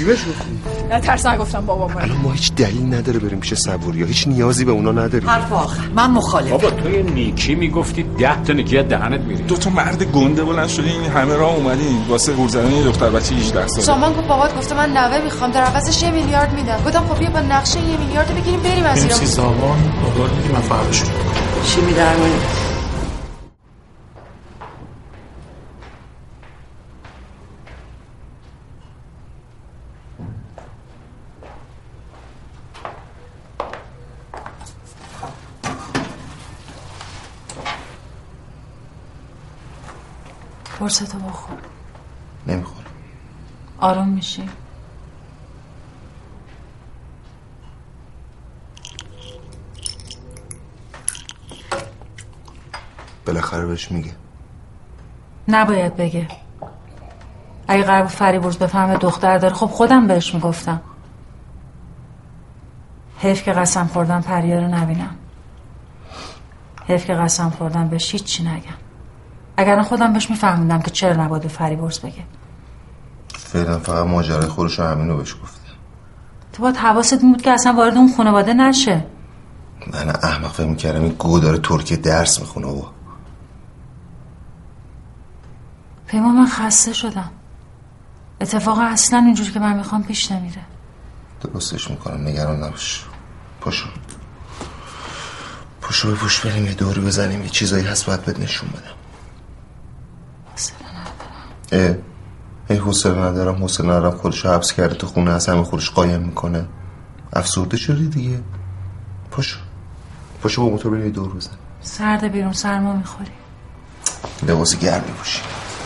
چی بهش گفتی؟ نه ترس نگفتم بابا. الان ما هیچ دلیل نداره بریم پیش صبوریا، هیچ نیازی به اونا نداریم. حرف آخر من مخالفم. بابا توی نیکی میگفتی 10 تا نیکی از دهنت میری. 2 تا مرد گنده بلند شدین این همه راه اومدین واسه گور زدن یه دختر بچه 18 ساله. سامان گفت بابات گفته من نوه میخوام در عوضش 1 میلیارد میدم. گفتم خب بیا با نقشه 1 میلیارد بگیریم بریم از ایران. سامان بابا میگه من فرقش چی میدرمونی؟ قرصتو بخور. نمیخورم. آروم میشی؟ بالاخره بهش میگه. نباید بگه. اگه قرار بود فریبرز بفهمه دختر داره خب خودم بهش میگفتم. حیف که قسم خوردم پریا رو نبینم. حیف که قسم خوردم بهش هیچی نگم. اگر خودم بهش میفهمیدم که چرا نباید به فریبرز بگه. فعلا فقط ماجرای خودش رو همینو بهش گفته. تو باید حواست بود که اصلا وارد اون خانواده نشه. من احمق فهم میکردم این گو داره ترکیه درس میخونه. و پیمان من خسته شدم. اتفاقا اصلا اینجوری که من میخوام پیش نمیره. درستش میکنم نگران نباش. پاشو به پوش بریم یه دوری بزنیم. یه چیزایی هست باید بهت نشون بدم. حوصله ندارم. حوصله ندارم خودشو حبس کرده تو خونه از همه خودش قایم میکنه. افسرده شدی دیگه. پاشو با موتور بریم یه دور بزن. سرده بیرون سرما میخوری. لباس گرمی پوشی.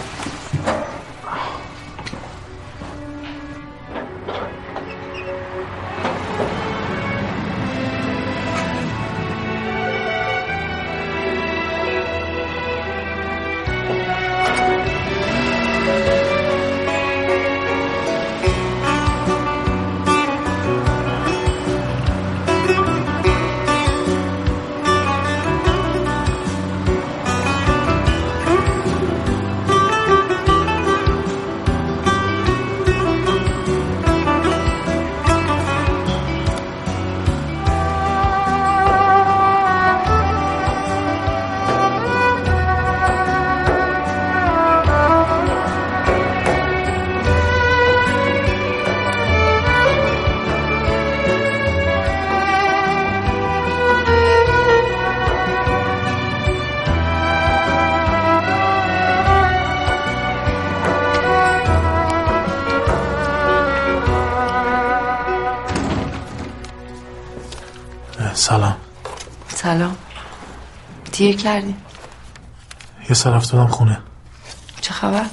سلام. دیر کردی. یه سر رفتم خونه. چه خبر؟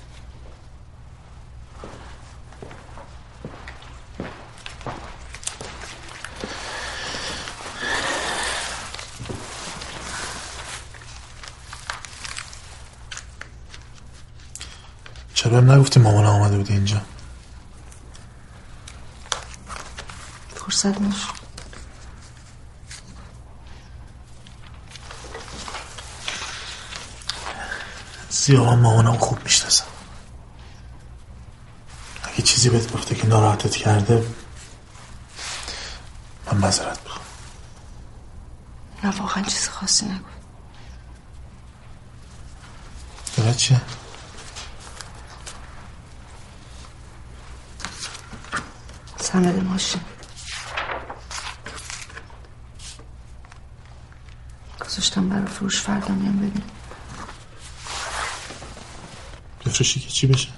چرا هم نگفتی مامان آمده بودی اینجا؟ فرصت نشد. زیاد مامانم خوب میشناسم. اگه چیزی بهت گفته که ناراحتت کرده من معذرت میخوام. نه واقعا چیز خاصی نگو. دارد چیه؟ سند ماشین گذاشتم برای فروش. فردا میام ببین. بفرشی که چی بشه؟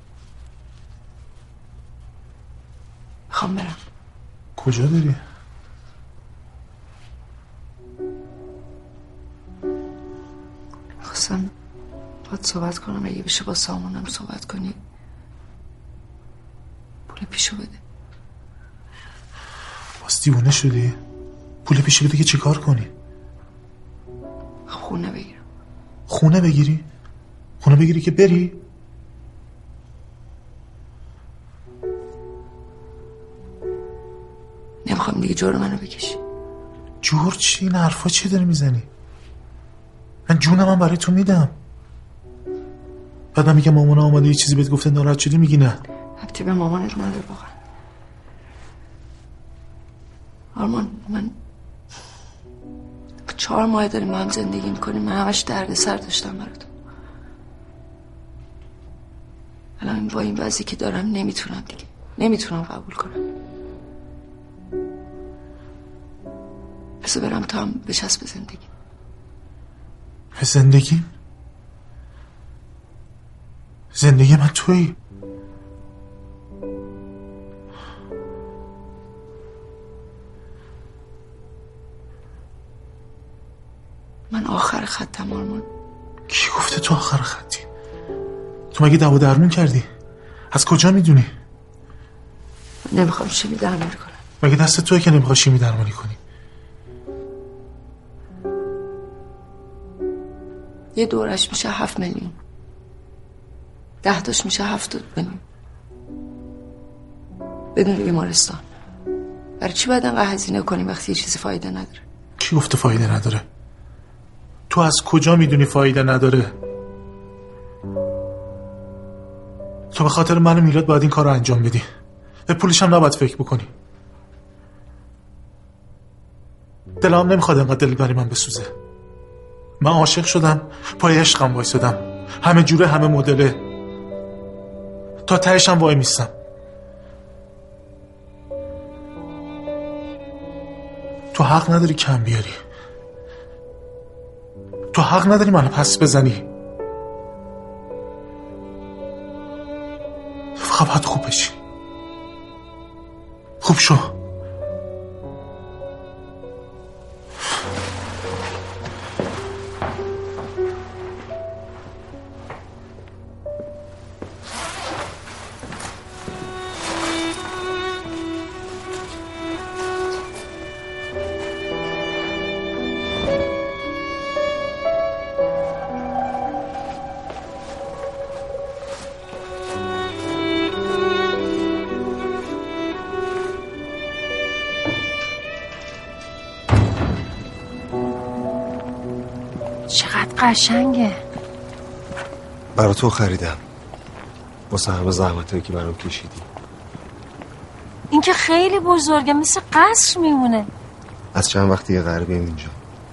میخوام برم. کجا داری؟ خواستم باید صحبت کنم. اگه بشه با سامانم صحبت کنی پول پیشو بده. باز دیوونه شدی؟ پول پیشو بده که چی کار کنی؟ خونه بگیرم. خونه بگیری؟ خونه بگیری که بری؟ نمیخوام دیگه جور منو بکشی. جور چی؟ این حرفا چی داری میزنی؟ من جونم برای تو میدم. بعد میگم مامان آماده یه چیزی بهت گفته ناراحت شدی میگی نه. ربطی به مامانت نداره واقعا. آرمان، من 4 ماه داریم با هم زندگی میکنیم. من همش دردسر داشتم براتون. الان با این وضعی که دارم نمیتونم دیگه. نمیتونم قبول کنم. بس برم تا هم بچسب به زندگی. به زندگی؟ زندگی من تویی. من آخر خطم آرمان. کی گفته تو آخر خطی؟ تو مگه دعوا درمون کردی؟ از کجا میدونی؟ نمیخوام شیمی درمانی کنم. مگه دست توی که نمیخوای شیمی درمانی کنی؟ یه دورش میشه 7 میلیون. 10 تاش میشه 7 میلیون. بدون بیمارستان. برای چی باید انقدر هزینه کنیم وقتی یه چیزی فایده نداره؟ کی گفته فایده نداره؟ تو از کجا میدونی فایده نداره؟ تو به خاطر من و میلاد باید این کار رو انجام بدی. به پولش هم نباید فکر بکنی. دلم نمیخواد انقدر دل بری من بسوزه. من عاشق شدم، پای عشقم وایسادم، همه جوره همه مدله، تا تهش هم وای میستم. تو حق نداری کم بیاری. تو حق نداری منو پس بزنی. فقط باید خوب بشی. خوب شو. قشنگه. برای تو خریدم، واسه همه زحمتایی که برام کشیدی. این که خیلی بزرگه، مثل قصر میمونه. از چند وقتی یه غریبیم اینجا.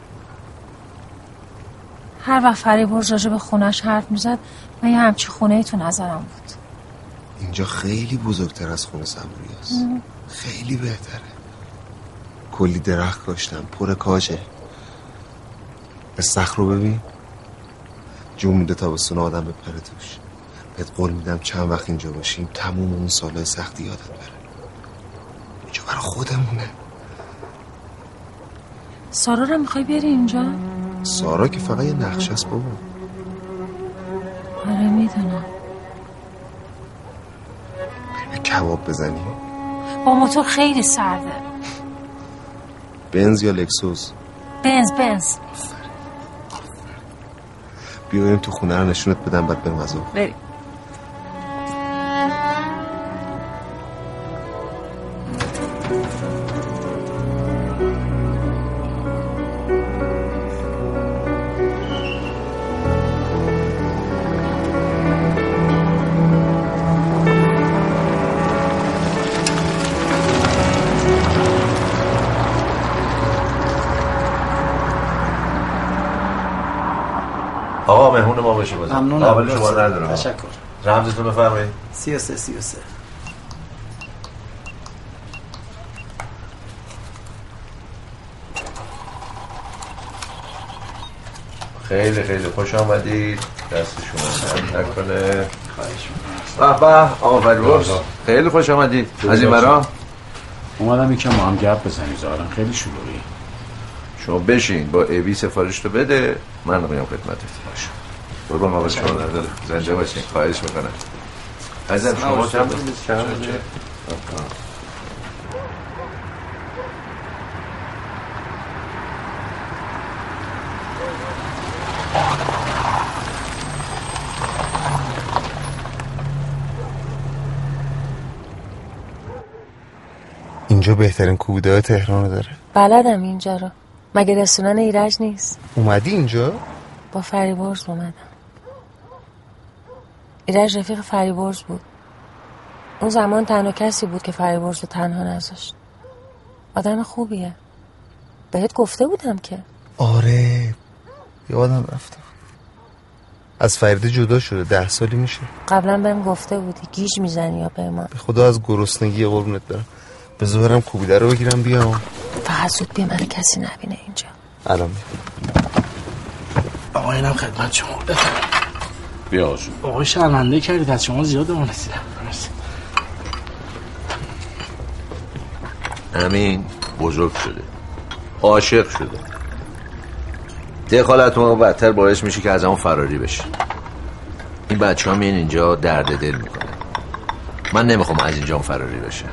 هر وقت فریبرز راجع به خونش حرف میزد من یه همچی خونه ای تو نظرم بود. اینجا خیلی بزرگتر از خونه صبوریاست. خیلی بهتره. کلی درخت کاشتم، پر کاجه. استخر رو ببین، جون میده تابستون آدم بپره توش. بهت قول میدم چند وقت اینجا باشیم تموم اون سالهای سختی یادت بره. اینجا برای خودمونه. سارا رو میخوای بیاری اینجا؟ سارا که فقط یه نقشه است بابا. آره میدونم. یه کباب بزنیم. با موتور خیلی سرده. بنز یا لکسوس؟ بنز. بیایم تو خونه رو نشونت بدم بعد بریم از اون. بریم. آقا مهمون ما بشه بازم. ممنونم. قابل شما ندارم. تشکر. رمزتون بفرمایید. 33. خیلی خیلی خوش آمدید. دست شما درد نکنه. به به آقا فریبرز خیلی خوش آمدید. از این برا اومدم یکم ما هم گپ بزنیم. ظاهرا خیلی شلوغی. شما بشین با ایوی سفارش تو بده، من میام خدمتت. باشه قربان ما شما نداره. زنده باشین. خواهش میکنم. عزیزم شما چند اینجا بهترین کوبیده تهران داره. بلدم اینجا رو. مگه رستوران ایرج نیست؟ اومدی اینجا؟ با فریبرز اومدم. ایرج رفیق فریبرز بود. اون زمان تنها کسی بود که فریبرز رو تنها نذاشت. آدم خوبیه. بهت گفته بودم که. آره یادم رفته. از فریده جدا شده 10 سالی میشه. قبلا بهم گفته بودی گیج میزنی یا به من. به خدا از گرسنگی قربونت برم. بذار برم کوبیده رو بگیرم بیام. فقط زود بیا، من کسی نبینه اینجا. الان میام. آقا اینم خدمت شما. بیا آقا. آقا شرمنده کردید، از شما زیاد اون رسیدم. امین بزرگ شده، عاشق شده. دخالت ما بدتر باعث میشه که از همون فراری بشه. این بچه ها میان اینجا درد دل میکنن. من نمیخوام از اینجا فراری بشه.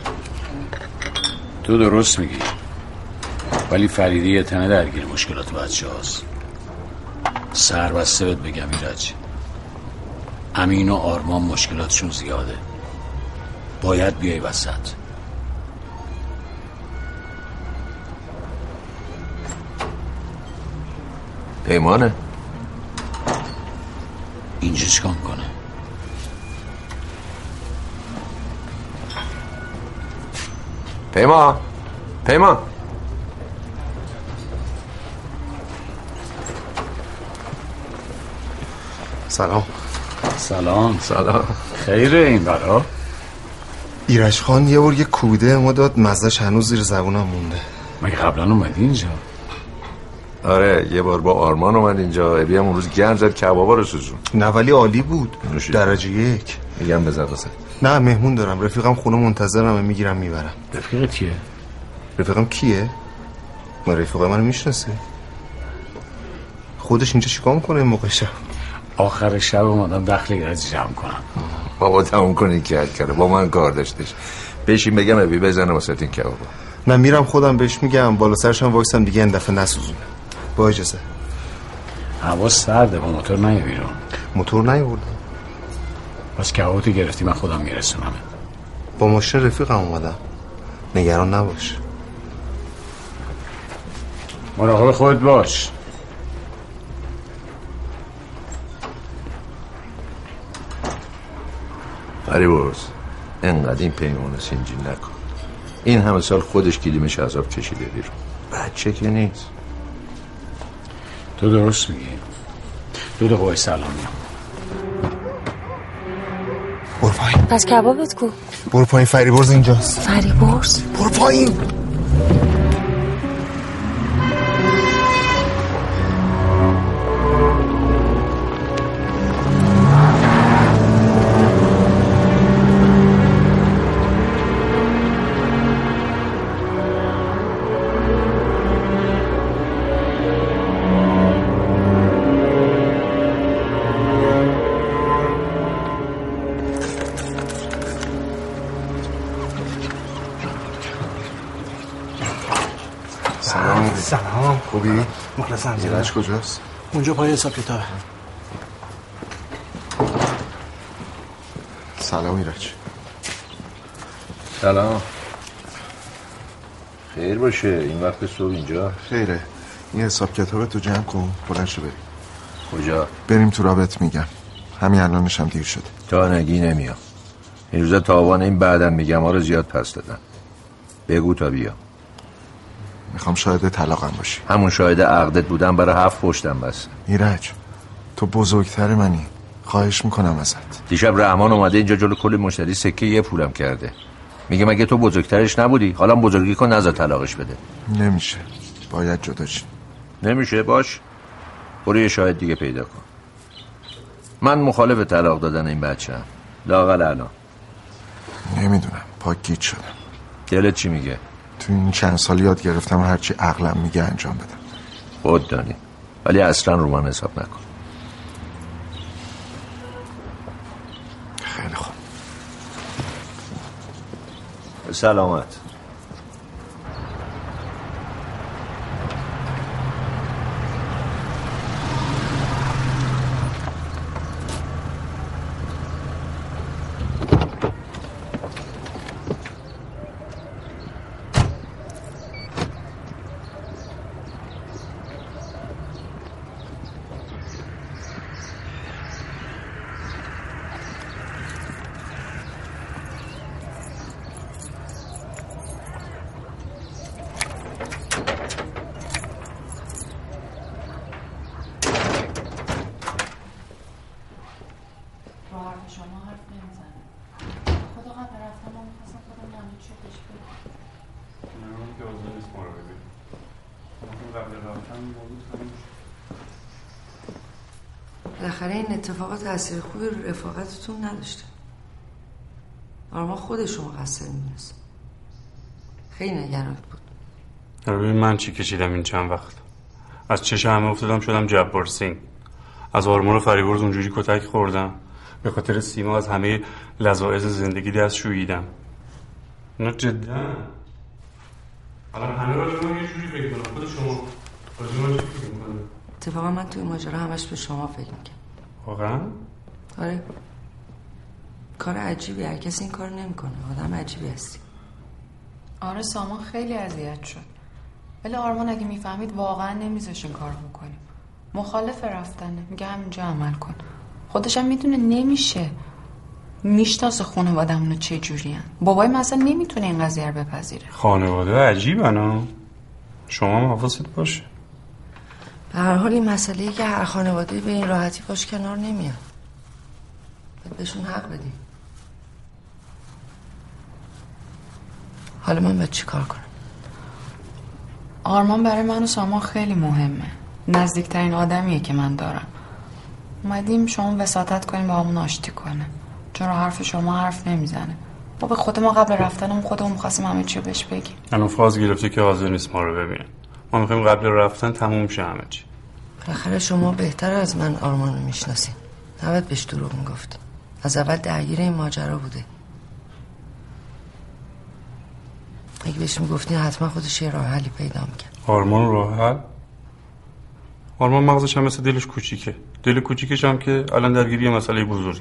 تو درست میگی، ولی فریده یه تنه درگیر مشکلات بچه هاست. سر بسته بهت بگم ایرج، امین و آرمان مشکلاتشون زیاده. باید بیای وسط. پیمانه اینجا چیکار میکنه؟ پیمان سلام. خیره این برا؟ ایرج خان یه بار یه کوده ما داد، مزهش هنوز زیر زبونم مونده. مگه قبلا اومدی اینجا؟ آره یه بار با آرمان اومد اینجا. ابی هم اون روز گرم زد کبابا رو سوزون. نه ولی عالی بود. درجه 1. میگم بذار بسه. نه مهمون دارم، رفیقم خونه منتظرمه، میگیرم میبرم. رفیقت کیه؟ رفیقم کیه؟ ما رفیق منو میشناسه. خودش اینجا چیکار میکنه این موقع شب؟ آخر شب اومدم دخل ایرج جمع کنم. بابا تموم کنی که کرده با من کار داشتش. بشین بگم ابی بزنه واسه این کبابا. نه میرم خودم بهش میگم، بالا سرشم وایسم دیگه این دفعه نسوزونه. با اجازه. هوا سرده، با موتور نیا بیرون. موتور نیاوردم. بس کبابتو گرفتی، من خودم میرسونم. با ماشین رفیقم اومدم، نگران نباش. مراقب خودت باش. فریبرز انقدر این پیمانو سنجین نکن. این همه سال خودش کلیمش عذاب کشیده بیرون، بچه که نیست. تو درست میگی. 2 دقیقه سلام میام. برو پایین. پس کبابت کو؟ برو پایین، فریبرز اینجاست. فریبرز؟ برو پایین. سلام. خوبی؟ مخلصم. ایرج کجاست؟ اونجا پای حساب کتابه. سلام ایرج. سلام. خیر باشه این وقت صبح اینجا؟ خیره. این حساب کتابت تو جمع کن، بلند شو بریم. کجا؟ بریم تو رابط میگم. همین الانش هم دیر شده. تا نگی نمیام. این روزا تاوان این بعدم میگم ها رو زیاد پس دادن. بگو تا بیا. میخوام شاهد طلاقم باشی. همون شاهد عقدت بودم برای 7 پشتم بس. ایرج تو بزرگتر منی، خواهش میکنم ازت. دیشب رحمان اومده اینجا جلو کل مشتری سکه 1 پولم کرده. میگه مگه تو بزرگترش نبودی؟ حالا بزرگی کن نذار طلاقش بده. نمیشه، باید جدا شی. نمیشه باش. برو یه شاهد دیگه پیدا کن. من مخالف طلاق دادن این بچه‌ام. لااقل الان. نمیدونم، پاک گیج شدم. دلت چی میگه؟ تو این چند سال یاد گرفتم هرچی عقلم میگه انجام بدم. خود دانی، ولی اصلا رو من حساب نکن. خیلی خوب. سلامت. بالاخره این اتفاقات تاثیر خوبی رو رفاقتتون نداشته. آرمان خودش مقصر میدونست. خیلی نگران بود. ببین من چی کشیدم این چند وقت. از چشم همه افتادم شدم جبار سینگ. از آرمان و فریبرز اونجوری کتک خوردم. به خاطر سیما از همه لذاذ زندگی دست شویدم. نه جدا. الان همه راجع به یه جوری فکر کنم. خود شما راجع به چی فکر می‌کنید؟ اتفاقا من توی ماجرا همش به شما فکر می‌کنم. واقعا؟ آره. کار عجیبی، هر کسی این کار نمی‌کنه. آدم عجیبی هستی. آره سامان خیلی اذیت شد. ولی آرمان اگه میفهمید واقعا نمیذاش این کار بکنیم. مخالف رفتنه. میگه همینجا عمل کن. خودش هم میدونه نمیشه. میشناسه خانواده‌مون چه جورین. بابای مثلا نمیتونه این قضیه رو بپذیره. خانواده عجیبن ها. شما هم حواست باشه. به هر حال این مسئله‌ای که هر خانواده به این راحتی باش کنار نمیاد. بهشون حق بدیم. حالا من باید چی کار کنم؟ آرمان برای من و سامان خیلی مهمه. نزدیکترین آدمیه که من دارم. اومدیم شما وساطت کنیم با همون آشتی کنه. چون حرف شما حرف نمیزنه. ما به خود ما قبل رفتنم خودمون می‌خواستیم همه چی بهش بگیم. الان فاز گرفته که حاضر نیست ما رو ببینه. ما می‌خوایم قبل رفتن تموم شه همه چی. بالاخره شما بهتر از من آرمان رو میشناسین. نباید بهش دروغ میگفت. از اول درگیر این ماجرا بوده. اگه بهش میگفتین حتما خودش یه راه حلی پیدا میکرد. آرمان راه حل؟ آرمان مغزش هم مثل دلش کوچیکه. دل کوچیکش هم که الان درگیر یه مسئله بزرگی.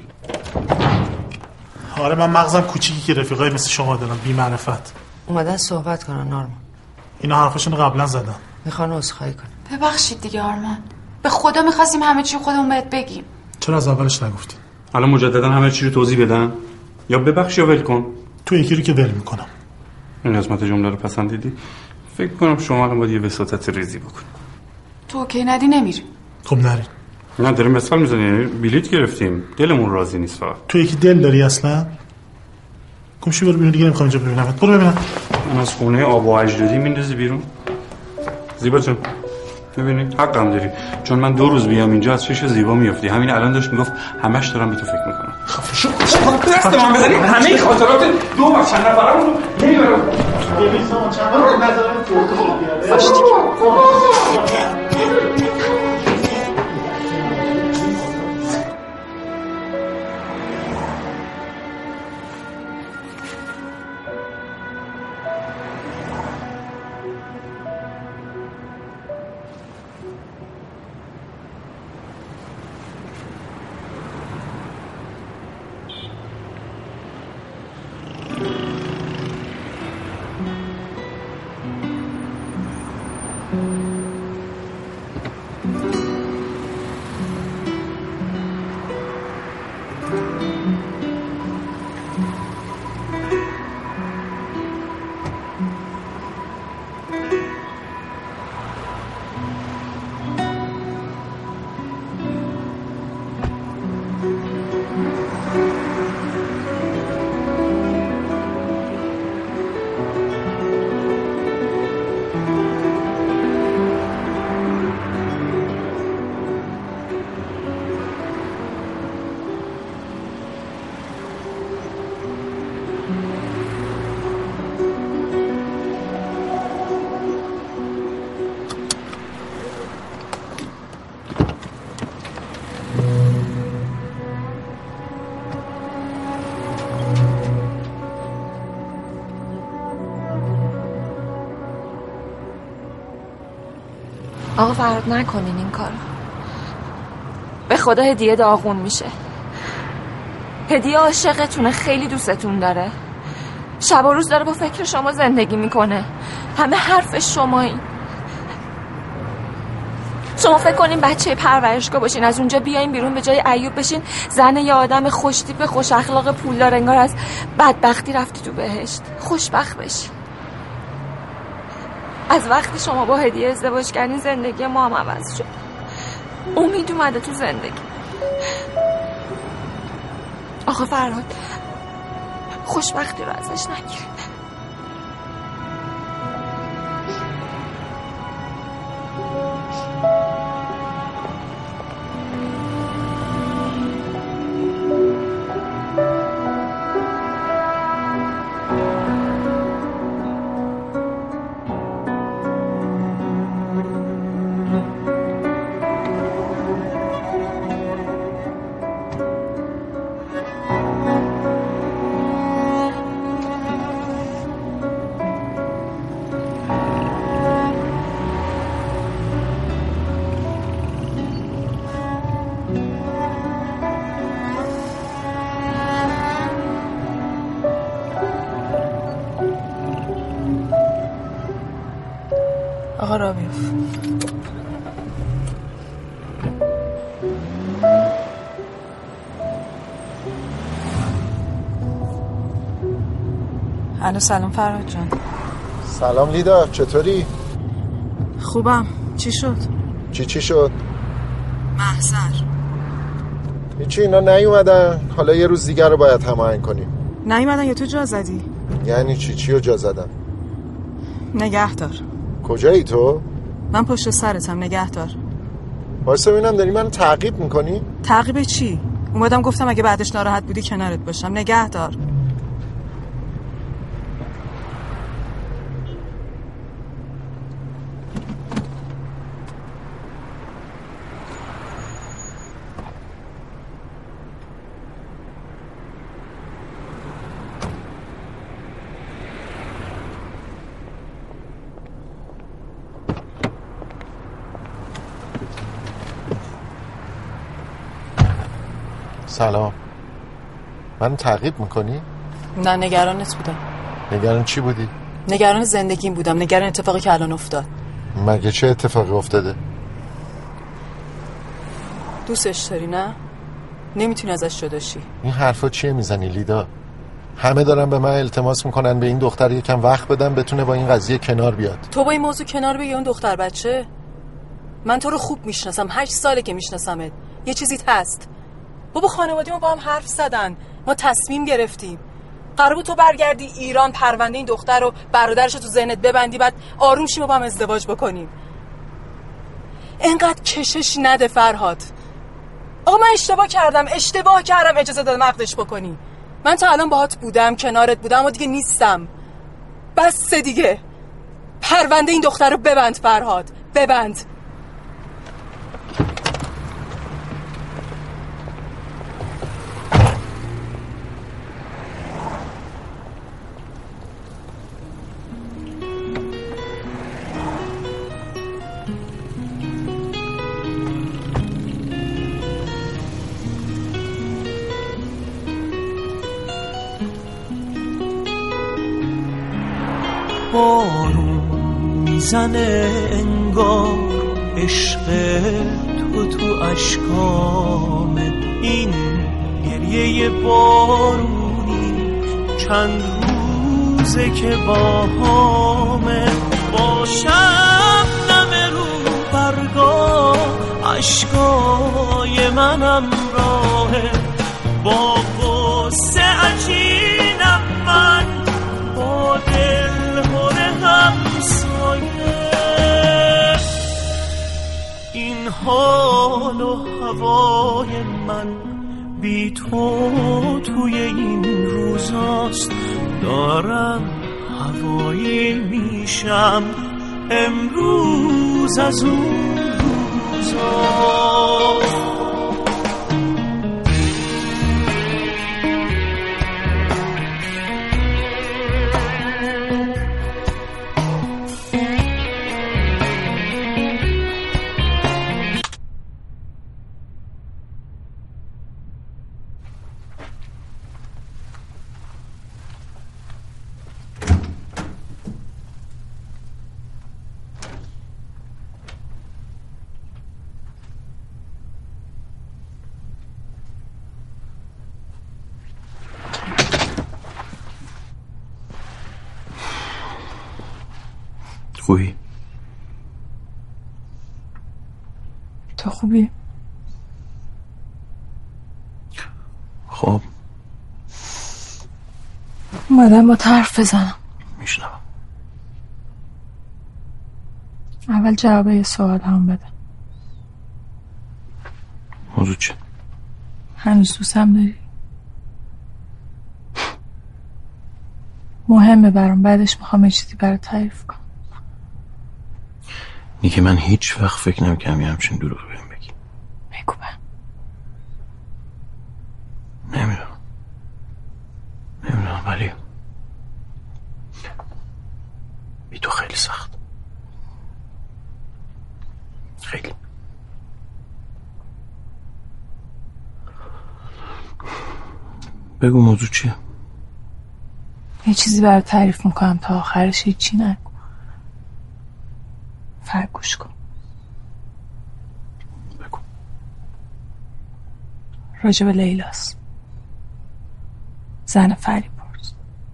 آره من مغزم کوچیکی که رفیقای مثل شما دارم بی معرفت. اومدن صحبت کنن آرمان. اینا حرفشون قبلا زدن. میخوان عذرخواهی کنن. ببخشید دیگه آرمان. به خدا میخواستیم همه چی خودمون بهت بگیم. چرا از اولش نگفتین؟ الان مجددا همه چی رو توضیح بدن؟ یا ببخش یا ول کن؟ تو یکی رو که ول میکنم. این قسمت جمله رو پسندیدی؟ فکر کنم شما الان باید یه وساطت ریزی بکنی. تو اوکی ندی نمیری. خب نرین. نه داریم مثال میزنی. بلیط گرفتیم. دلمون راضی نیست فقط. تو یکی دل داری اصلا؟ گمشی برو بیرون دیگه نمیخوام اینجا ببینمت. برو ببینم. من از خونه آب و اجدادی میندازی بیرون. زیبا جون ببینی حقم داری چون من 2 روز بیام اینجا از چش زیبا میافتی. همین الان داشت میگفت همش دارم به تو فکر میکنم. خفه شو. دست من بزنی همه خاطرات 2 و چند نفرمون رو نمیبرم. ببین سامان چند بار نظرم فوتو بیاره. باشتی آقا فراد نکنین این کارو. به خدا هدیه داغون میشه. هدیه عاشقتونه، خیلی دوستتون داره. شب و روز داره با فکر شما زندگی میکنه. همه حرفش شمایین. شما فکر کنین بچه پرورشگاه باشین، از اونجا بیاین بیرون به جای ایوب بشین زن یه آدم خوشتیپ خوش اخلاق پولدار، انگار از بدبختی رفتی تو بهشت. خوشبخت بشین. از وقتی شما با هدیه ازدواج کردین زندگی ما هم عوض شد. امید اومده تو زندگی. آقا فرهاد خوشبختی رو ازش نگیرید. تعریف. الو سلام فرهاد جان. سلام لیدا، چطوری؟ خوبم. چی شد؟ چی شد؟ محضر هیچی، اینا نیومدن. حالا یه روز دیگر رو باید هماهنگ کنیم. نیومدن یا تو جا زدی؟ یعنی چی رو جا زدم؟ نگهدار. کجایی تو؟ من پشت سرتم، نگهدار. واسه ببینم داری منو تعقیب میکنی؟ تعقیب چی؟ اومدم گفتم اگه بعدش ناراحت بودی کنارت باشم. نگهدار. سلام. من تعقیب میکنی؟ نه نگرانت بودم. نگران چی بودی؟ نگران زندگیم بودم، نگران اتفاقی که الان افتاد. مگه چه اتفاقی افتاده؟ دوستش داری نه؟ نمیتونی ازش جدا شی. این حرفا چیه میزنی لیدا؟ همه دارن به من التماس میکنن به این دختر یکم وقت بدم بتونه با این قضیه کنار بیاد. تو با این موضوع کنار بیا اون دختر بچه؟ من تو رو خوب میشناسم، 8 ساله که میشناسمت. یه چیزی هست. بابا خانواده ما با هم حرف زدن، ما تصمیم گرفتیم. قرار بود تو برگردی ایران، پرونده این دختر رو برادرش تو ذهنت ببندی، بعد آروم شیم و با هم ازدواج بکنیم. اینقدر کشش نده فرهاد. آقا من اشتباه کردم، اجازه دادم عقدش بکنی. من تا الان باهات بودم، کنارت بودم، اما دیگه نیستم. بس دیگه. پرونده این دختر رو ببند فرهاد، ببند. بارون میزنه انگار عشق تو اشکامه، این گریه بارونی چند روزه که باهامه. با شبنم رو برگاه اشکای منم راهه، با قصه عجینم من، با دل همسایه. این حال و هوای من بی تو توی این روزاست، دارم هوایی میشم امروز از اون روزاست. خوبی؟ تو خوبی؟ خب اومدم با حرف بزنم. میشنم. اول جواب یه سوال هم بده. موضوع چه؟ هنوز دوستم داری؟ مهمه برام، بعدش میخوام یه چیزی برات تعریف کنم. نیکه من هیچ وقت فکر نمی‌کردم یه همچین دروغ بهم بگی. بگو به. نمیدونم ولی بی تو خیلی سخت. خیلی. بگو موضوع چیه؟ یه چیزی برات تعریف میکنم تا آخرش هیچی نگو. فرگوش کن. بگو. راجب لیلاست، زن فریبرز.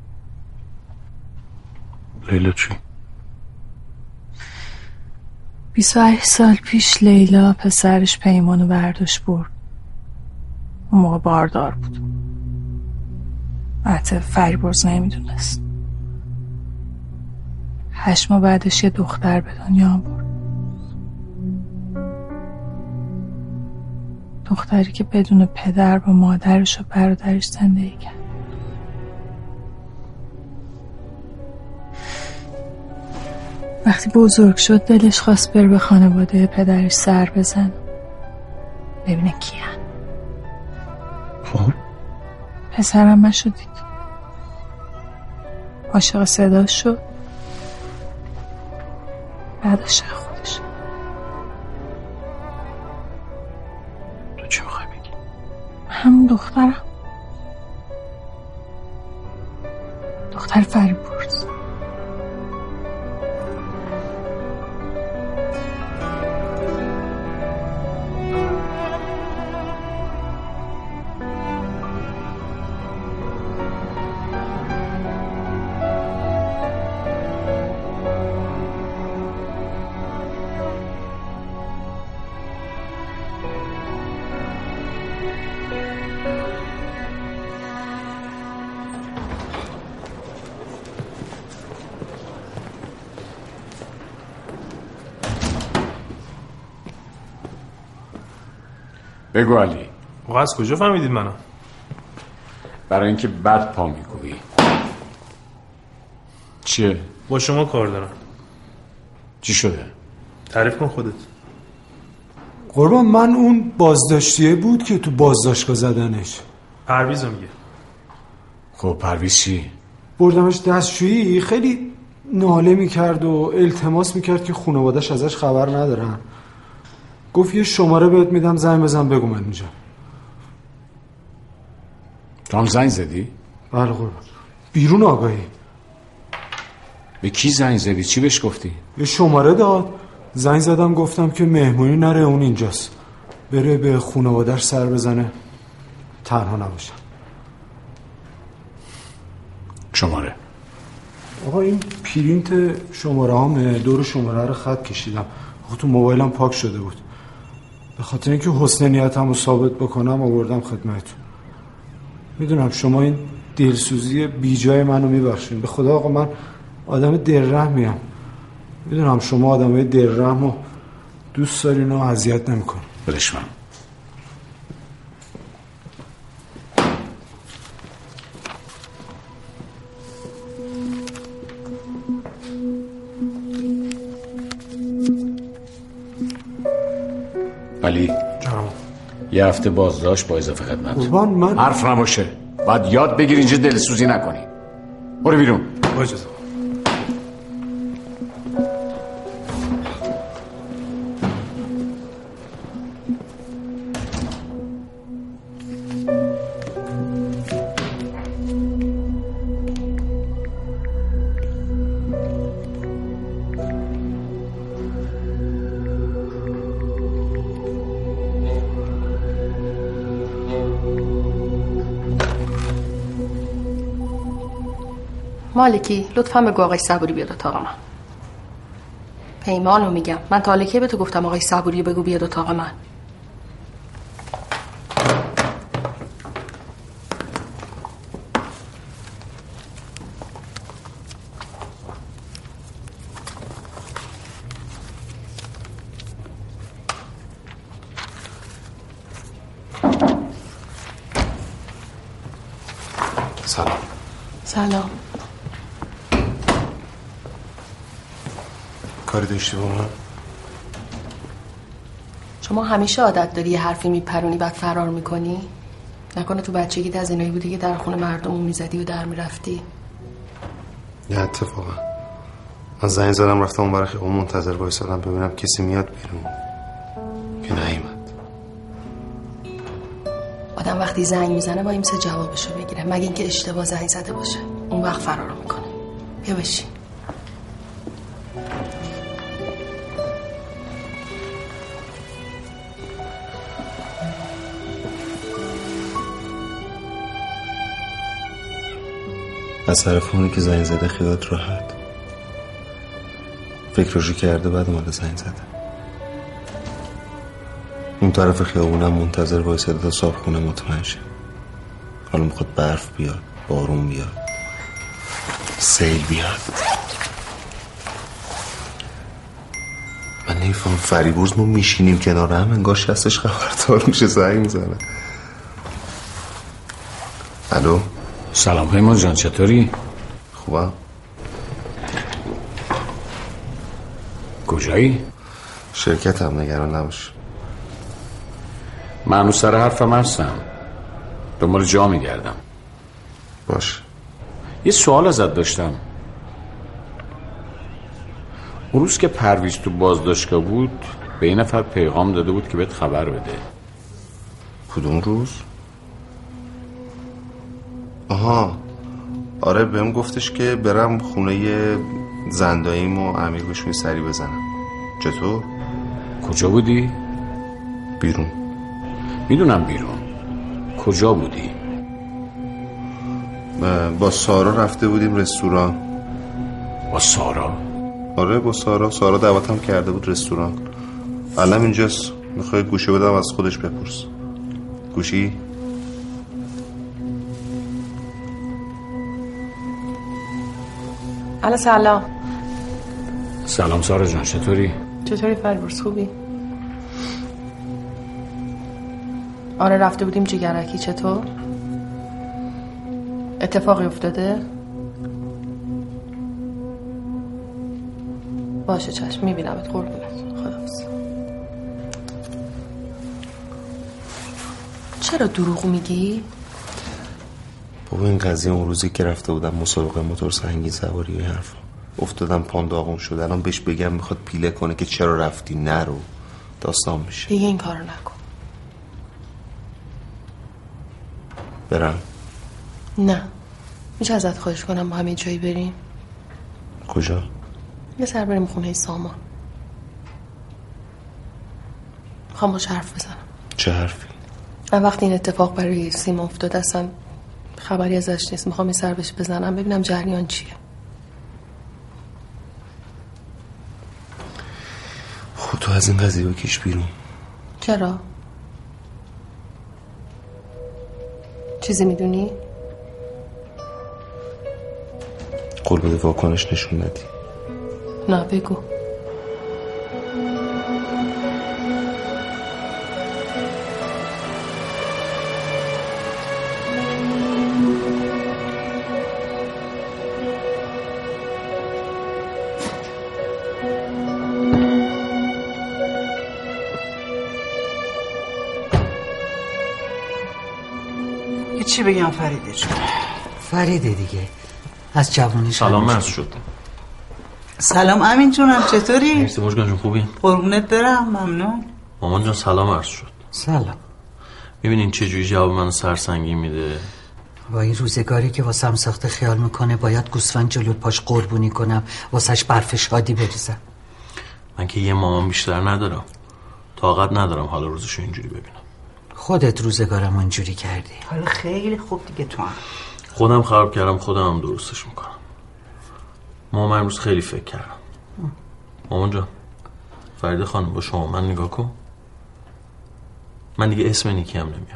لیلا چی؟ 28 سال پیش لیلا پسرش پیمانو برداشت برد. اون موقع باردار بود. البته فریبرز نمیدونست. 8 ماه بعدش یه دختر به دنیا آورد. دختری که بدون پدر با مادرش و برادرش زندگی کرد. وقتی بزرگ شد دلش خواست بره به خانواده پدرش سر بزن، ببینه کیه. خب پسرم مشو دید، عاشق صداش شد، بعد عاشق خودش. تو چی میخوای بگی؟ همون دخترم، دختر فریبرز. بگو علی. آقا از کجا فهمیدید منو؟ برای اینکه بد پا میگویی. چیه؟ با شما کار دارم. چی شده؟ تعریف کن خودت. قربان من اون بازداشتیه بود که تو بازداشتگاه زدنش. پرویزو میگه. خب پرویز چی؟ بردمش دستشویی، خیلی ناله میکرد و التماس میکرد که خانواده‌اش ازش خبر ندارن. گفت یه شماره بهت میدم زنگ بزن بگو من اینجا. تو هم زنگ زدی؟ بله قربان. بیرون آگاهی. به کی زنگ زدی؟ چی بهش گفتی؟ یه شماره داد، زنگ زدم گفتم که مهمونی نره، اون اینجاست، بره به خانواده‌اش سر بزنه، تنها نباشم. شماره؟ آقا این پرینت شماره همه، دور شماره رو خط کشیدم. آقا تو موبایلم پاک شده بود، به خاطر اینکه حسن نیتم رو ثابت بکنم آوردم خدمتتون. میدونم شما این دلسوزی بی جای منو میبخشین، به خدا آقا من آدم دلرحمیم. میدونم شما آدمای دلرحم و دوست دارین و اذیت نمیکنین. بلش من. ولی یه هفته بازداشت با اضافه خدمت. من حرف نباشه، باید یاد بگیر اینجا دلسوزی نکنی. برو بیرون. باجازم. مالکی لطفاً بگو آقای صبوری بیاد اتاق من. پیمانو میگم، من تا حالا کی به تو گفتم آقای صبوری بگو بیاد اتاق من؟ سلام. سلام. کاری داشتی با من؟ شما همیشه عادت داری یه حرفی میپرونی بعد فرار میکنی؟ نکنه تو بچگیت از اینایی بودی که در خونه مردمو میزدی و در میرفتی؟ نه اتفاقا من زنگ زدم رفتم اون برای خیابون منتظر وایسادم ببینم کسی میاد بیرون که نیومد. آدم وقتی زنگ میزنه با این سه جوابشو بگیره، مگه اینکه اشتباه زنگ زده باشه، اون وقت فرار میکنه. بیا بشین. از طرف اونی که زنگ زده خیالت راحت، فکرشو کرده بعد اومده زنگ زده. اون طرف خیابونم منتظر وایساده تا صابخونه مطمئن شه. حالا میخواد برف بیاد، بارون بیاد، سیل بیاد. من نمیفهم فریبرز ما میشینیم کنار هم انگار شستش خبردار میشه زنگ میزنه. الو سلام پیمان جان، چطوری؟ خوبم. کجایی؟ شرکتم، نگران نباش. من هنوز سر حرفم هستم، دنبال جا میگردم. باش. یه سوال ازت داشتم. اون روز که پرویز تو بازداشتگاه بود به این نفر پیغام داده بود که بهت خبر بده. کدوم روز؟ آها آره، بهم گفتش که برم خونه زنداییم و امیر بهشون سری بزنم. چطور؟ کجا بودی؟ بیرون. میدونم بیرون. کجا بودی؟ با سارا رفته بودیم رستوران. با سارا؟ آره با سارا. سارا دعوتم کرده بود رستوران. الان اینجاست، میخوای گوشه بدم از خودش بپرس. گوشی؟ الو سلام. سلام سارا جان، چطوری؟ چطوری فریبرز، خوبی؟ آره رفته بودیم جگرکی. چطور؟ اتفاقی افتاده؟ باشه چشم، میبینمت. قربونت، خداحافظ. چرا دروغ میگی؟ بابا این قضیه اون روزی که رفته بودم مسابقه موتور سنگین سواری و حرفا افتادم، پام داغون شد. الان بهش بگم میخواد پیله کنه که چرا رفتی، نرو، داستان میشه. دیگه این کارو نکن. برم؟ نه. میشه ازت خواهش کنم با همه جایی بریم؟ کجا؟ یه سر بریم خونه سامان. میخوام باش حرف بزنم. چه حرفی؟ وقتی این اتفاق برای سیما افتاد اصلا خبری ازش نیست. میخوام یه سر بهش بزنم ببینم جریان چیه. خود تو از این قضیه بکش بیرون. چرا؟ چیزی میدونی؟ قول بده واکنش نشون ندی. نه بگو. چی بگم فریده جون؟ فریده دیگه از جوونیش. سلام مرز شد. سلام امین جونم، چطوری؟ مرسی مژگان جون، خوبی؟ قربونت برم، ممنون. مامان جان سلام عرض شد. سلام. میبینین چجوری جواب منو سرسنگی میده؟ با این روزگاری که واسم ساخته خیال میکنه باید گوسفند جلوی پاش قربونی کنم، واسش برف شادی بریزم. من که یه مامان بیشتر ندارم، طاقت ندارم حالا روزشو اینجوری ببینم. خودت روزگارم اونجوری کردی. حالا خیلی خوب دیگه تو هم. خودم خراب کردم، خودم هم درستش میکنم. مامان امروز خیلی فکر کردم. مامان جان، فریده خانم با شما من نگاه کن. من دیگه اسم نیکی هم نمیارم.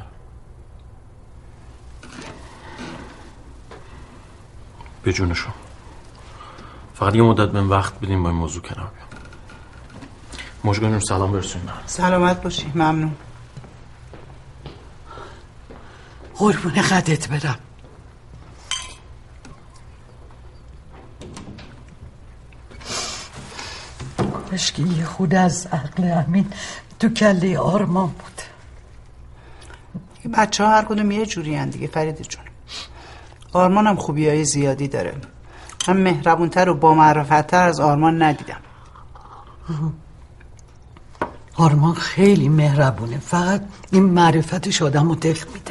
به جونشون. فقط یه مدت بهم وقت بدیم با این موضوع کنار بیام. مژگان جون سلام برسونید. سلامت باشی، ممنون. قربون قدت برم. کاشکی یه خود از عقل امین تو کله آرمان بود. بچه ها هر کدوم یه جوری هن دیگه فریده جون. آرمان هم خوبی های زیادی داره. من مهربونتر و با معرفتر از آرمان ندیدم. آرمان خیلی مهربونه، فقط این معرفتش آدم رو دل میده.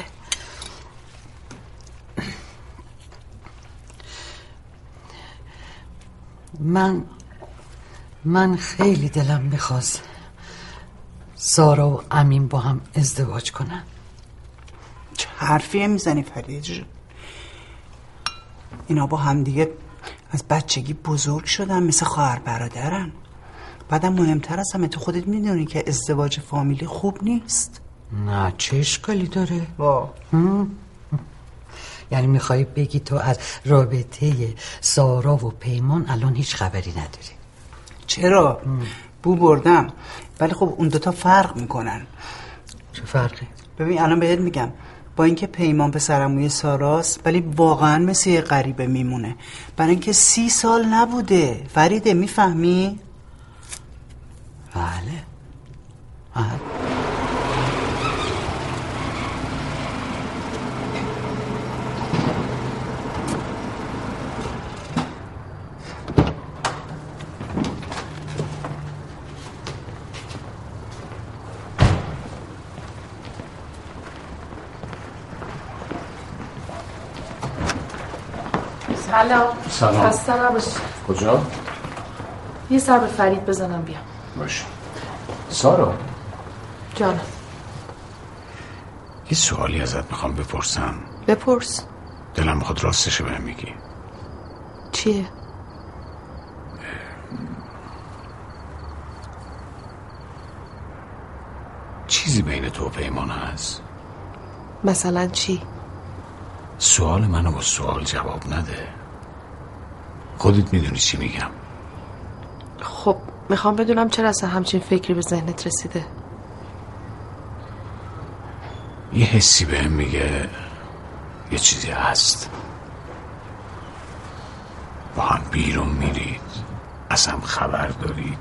من خیلی دلم میخواست سارا و امین با هم ازدواج کنن. چه حرفیه میزنی فریده جون؟ اینا با هم دیگه از بچگی بزرگ شدن، مثل خواهر برادرن. بعدم مهمتر از همه تو خودت میدونی که ازدواج فامیلی خوب نیست. نه چه اشکالی داره؟ وا یعنی میخوای بگی تو از رابطه سارا و پیمان الان هیچ خبری نداری؟ چرا؟ بو بردم، ولی خب اون دوتا فرق میکنن. چه فرقی؟ ببین الان بهت میگم، با اینکه پیمان پسرعموی ساراست ولی واقعا مثل یه غریبه میمونه، برای اینکه 30 سال نبوده. فریده میفهمی؟ بله. سلام. خسته نباشی. کجا؟ یه سر به فرید بزنم بیام. باشه. سارا جانم. یه سوالی ازت میخوام بپرسم. بپرس. دلم میخواد راستشو بهم میگی. چیه؟ چیزی بین تو و پیمان هست؟ مثلا چی؟ سوال منو با سوال جواب نده. خودت میدونی چی میگم. خب میخوام بدونم چرا اصلا همچین فکری به ذهنت رسیده. یه حسی بهم میگه یه چیزی هست. با هم بیرون میرید، از هم خبر دارید،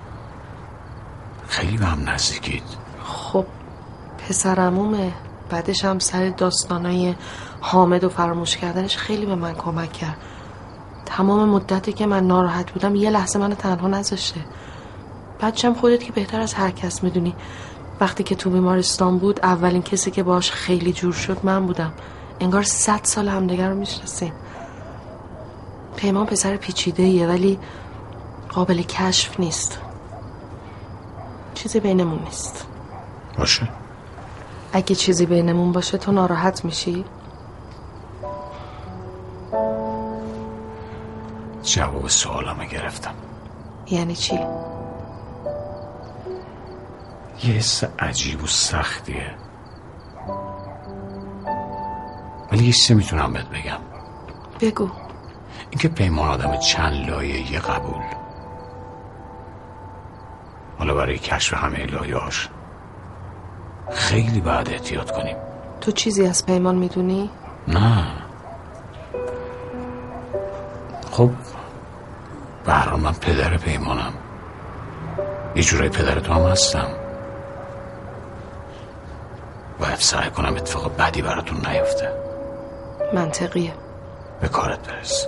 خیلی به هم نزدیکید. خب پسرعمومه، بعدش هم سر داستانای حامد و فراموش کردنش خیلی به من کمک کرد. تمام مدتی که من ناراحت بودم یه لحظه منو تنها نذاشته. بچم خودت که بهتر از هر کس میدونی، وقتی که تو بیمارستان بود اولین کسی که باهاش خیلی جور شد من بودم. انگار 100 سال همدیگر رو میشناسیم. پیمان پسر پیچیده‌ایه ولی قابل کشف نیست. چیزی بینمون نیست. باشه. اگه چیزی بینمون باشه تو ناراحت میشی؟ جواب سوالمو گرفتم. یعنی چی؟ یه حس عجیب و سختیه، ولی یه چیزی میتونم بهت بگم. بگو. اینکه پیمان آدم چند لایه‌ای قبول. حالا برای کشف همه لایه‌هاش خیلی باید احتیاط کنیم. تو چیزی از پیمان میدونی؟ نه. خب به هر حال من پدر پیمانم، یه جورای پدر تو هم هستم. باید سعی کنم اتفاق بدی براتون نیفته. منطقیه. به کارت برس.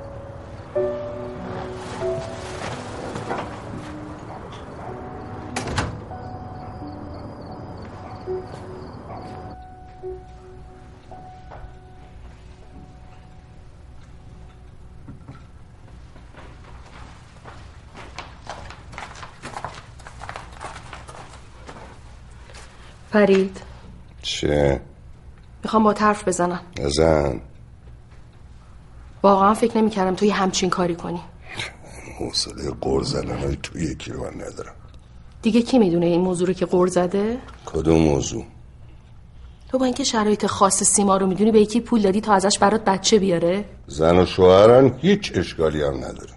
فرید چه؟ میخوام با حرف بزنم. بزن. واقعا فکر نمی‌کردم تو یه همچین کاری کنی. حوصله قُر زدنای تو یکی رو من ندارم. دیگه کی میدونه این موضوع رو که قُر زده؟ کدوم موضوع؟ تو با اینکه شرایط خاص سیما رو میدونی به یکی پول دادی تا ازش برات بچه بیاره؟ زن و شوهرن، هیچ اشکالی هم نداره.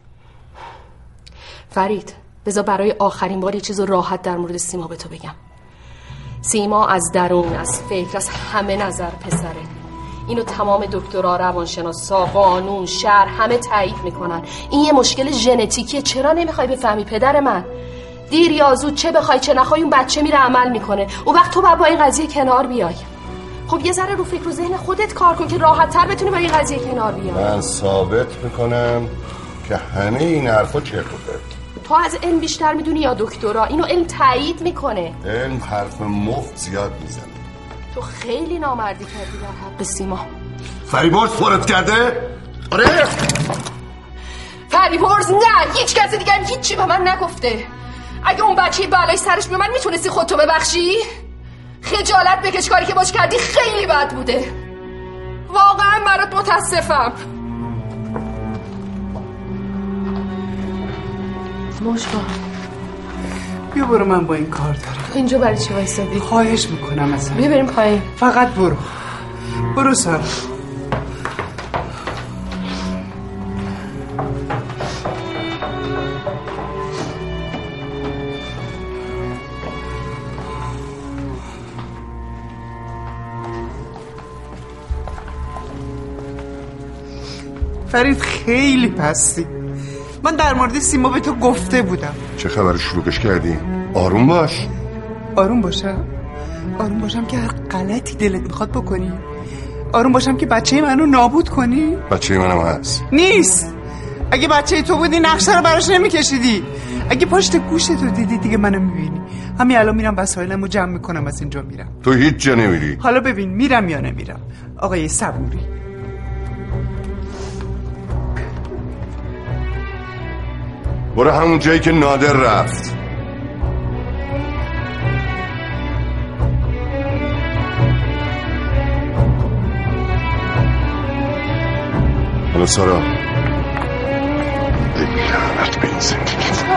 فرید بذار برای آخرین بار یه چیز راحت در مورد سیما به تو بگم. سیما از درون، از فکر، از همه نظر پسره. اینو تمام دکترها، روانشناسا، قانون، شهر همه تایید میکنن. این یه مشکل ژنتیکیه. چرا نمیخوای بفهمی پدر من؟ دیر یا زود چه بخوای چه نخوای اون بچه میره عمل میکنه. اون وقت تو باید با این قضیه کنار بیای. خب یه ذره رو فکر و ذهن خودت کار کن که راحت تر بتونی با این قضیه کنار بیای. من ثابت میکنم که همه این حرفا چرت و پرت. تو از علم بیشتر میدونی یا دکترا؟ اینو علم تایید میکنه. علم حرف مفت زیاد میزنه. تو خیلی نامردی کردی در حق سیما. فریبرز وارد کرده؟ آره. فریبرز نه، هیچ کسی دیگه هم هیچی به من نگفته. اگه اون بچه بالای سرش به من میتونستی خودتو ببخشی؟ خجالت بکش، کاری که باش کردی خیلی بد بوده. واقعا برات متاسفم. مشکا بیا برو، من با این کار دارم. اینجا برای چی وایسادی؟ خواهش میکنم ازت. بیا بریم پایین. فقط برو سارا. فرید خیلی پستی. من در مورد سیما به تو گفته بودم. چه خبر شروعش کردی؟ آروم باش. آروم باشم که هر غلطی دلت میخواد بکنی؟ آروم باشم که بچه منو نابود کنی؟ بچه منم هست. نیست. اگه بچه تو بودی نقشه رو براش نمیکشیدی. اگه پشت گوشت رو دیدی دیگه منو میبینی. همین الان میرم وسایلمو جمع میکنم، از اینجا میرم. تو هیچ جا نمیری. حالا ببین میرم یا نمیرم. آقای صبوری، برو همون جایی که نادر رفت. حالا سارا، ای لعنت به این زندگی.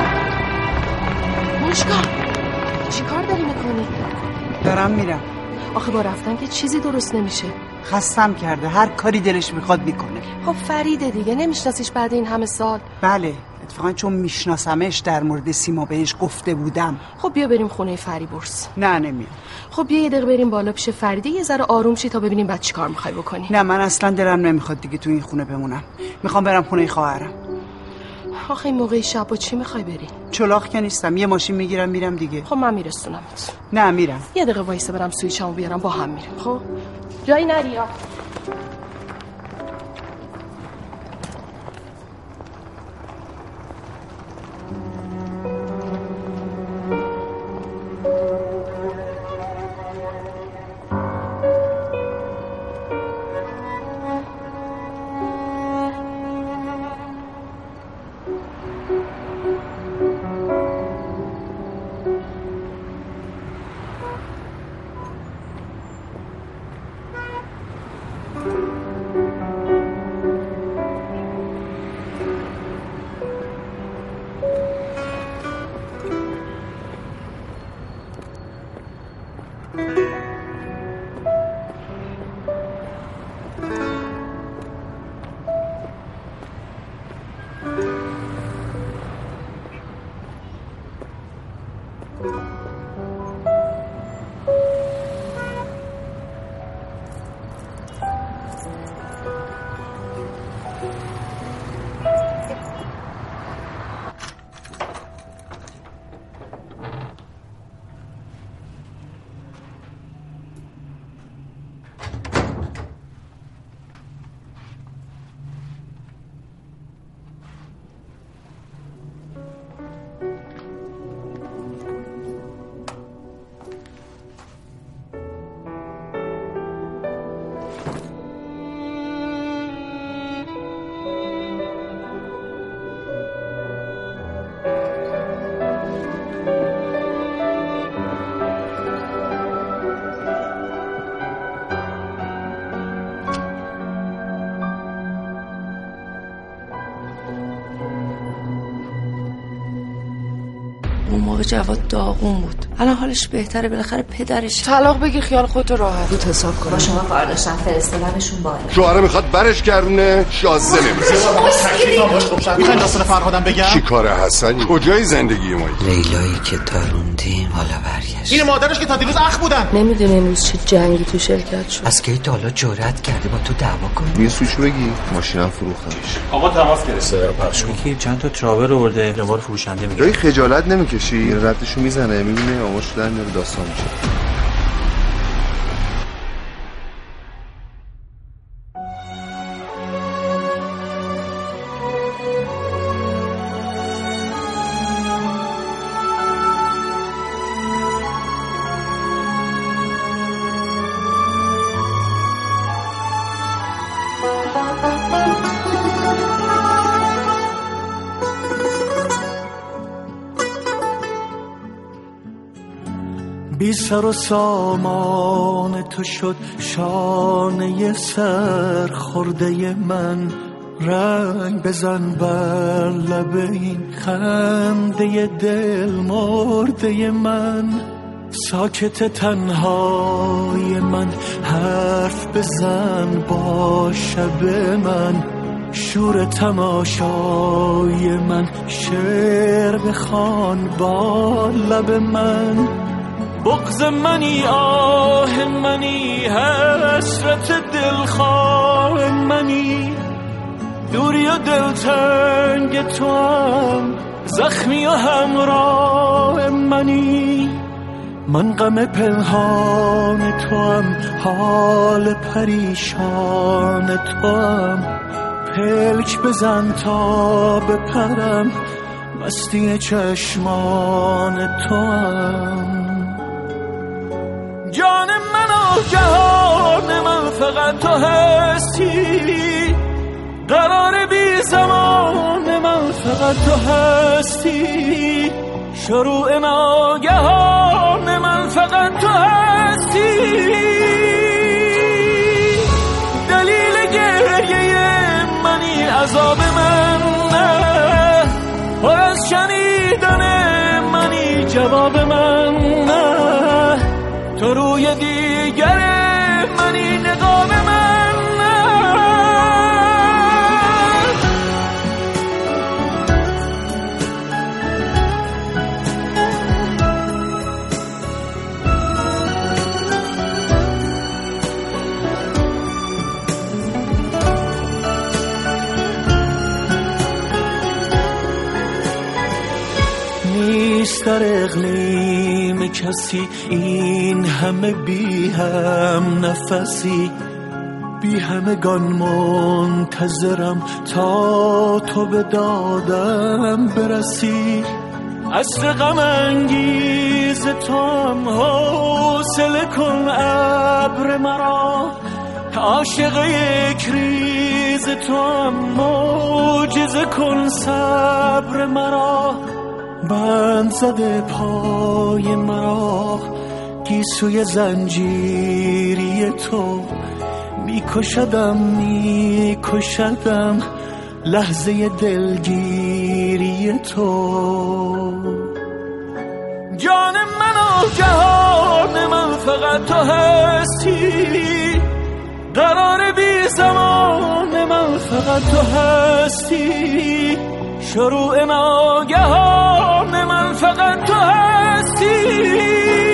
مشکا چی کار داری میکنی؟ دارم میرم. آخه با رفتن که چیزی درست نمیشه. خستم کرده، هر کاری دلش میخواد میکنه. خب فریده دیگه، نمیشناسیش بعد این همه سال؟ بله، اتفاقا چون میشناسمش در مورد سیما بهش گفته بودم. خب بیا بریم خونه فریبرز. نه نمیام. خب بیا یه دقیقه بریم بالا پیش فریده، یه ذره آروم شی تا ببینیم بعد چی کار میخوای بکنی. نه من اصلا دلم نمیخواد دیگه تو این خونه بمونم. میخوام برم خونه خواهرم. آخه این موقع شب چی میخوای بری؟ چلاق که نیستم، یه ماشین میگیرم میرم دیگه. خب من میرسونمت. نه میرم. یه دقیقه وایسه برم سویچمو بیارم، با هم میریم. خب جایی نری. اون موقع جواد داغون بود، الان حالش بهتره، بالاخره پدرش. طلاق بگیر خیال خودتو راحت. بود حساب کن. با شما کار داشتم، فرستادمشون بالا. شوهره میخواد برش گردونه، شازده نمیشه. تکلیفم باش خوب شد. میخواین داستان فرهادم بگم؟ چی کار حسنی؟ کجای زندگی ما؟ لیلایی که تاروندیم حالا برگشت. این مادرش که تا دیروز اخ بودن. نمیدونی امروز چه جنگی تو شرکت شد. از کی تا حالا جرأت کرده با تو دعوا کنه؟ بیا سوشو بگی، ماشینم فروختمش. آقا تماس گرفته. پخش کن. یکی چند تا تراور آورده، دوباره فروشنده میگه. جای خجالت نمیکشی؟ ردشو میزنه، میبینه آماش در میاره، داستان میشه. بی سر و سامان تو شد شانه سر خورده من، رنگ بزن بر لب این خنده دل مرده من. ساکت تنهای من حرف بزن با شب من. شور تماشای من شعر بخوان با لب من. بغض منی آه منی حسرت دلخواه منی. دوری و دلتنگ تو هم زخمی و همراه منی. من غم پنهان تو هم حال پریشان تو هم. پلک بزن تا بپرم مستی چشمان تو هم. جان من و جهان من فقط تو هستی. قرار بی زمان من فقط تو هستی. شروع ناگهان من فقط تو هستی. دلیل گریه منی عذاب من نه. پر از شنیدن منی جواب من نه. تو روی دیگر منی نقاب من نه. نیست در اقلیم کسی این همه بی هم نفسی. بی همگان منتظرم تا تو به دادم برسی. عصر غم انگیز تو هم حوصله کن ابر مرا. عاشق یک ریز تو هم معجزه کن صبر مرا. بند زده پای مرا گیسوی زنجیری تو. میکشدم لحظه دلگیری تو. جان من و جهان من فقط تو هستی. قرار بی زمان من فقط تو هستی. شروع ناگهان من فقط تو هستی.